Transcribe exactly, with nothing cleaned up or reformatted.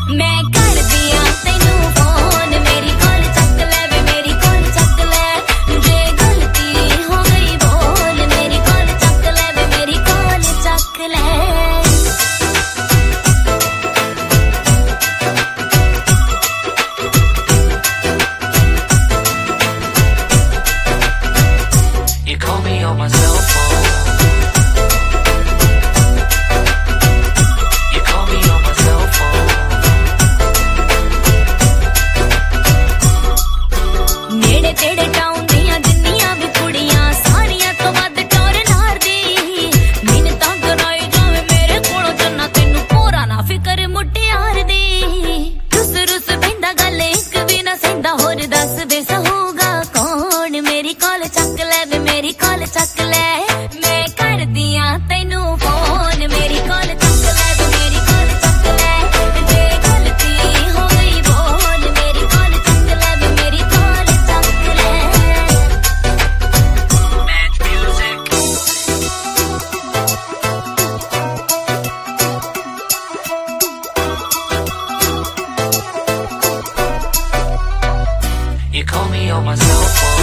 मैं कर दिया तेनू फोन मेरी कॉल चक ले वे मेरी कॉल चक ले जे गलती हो गई बोल मेरी कॉल चक ले वे मेरी कॉल चक ले You call me on my cell phone. You call me on my cell phone. नेड़े तेड़े टाउन दियां जिन्नियां भी कुड़ियां सारियां तो वध टोर नार दी मिन्नतां कराई जावे मेरे कोलों जन्ना तैनू पूरा ना फिकर मुटियार दी रुस रुस पैंदा गल इक भी ना सैंदा होर दस दे सहूगा कौन मेरी कॉल चक ले वे मेरी कॉल चक ले मैं कर दियां तैनू फोन मेरी कॉल चक ले वे मेरी कॉल चक ले जे गलती हो गई बोल मेरी कॉल चक ले वे मेरी कॉल चक ले Match music. You call me on my cell phone.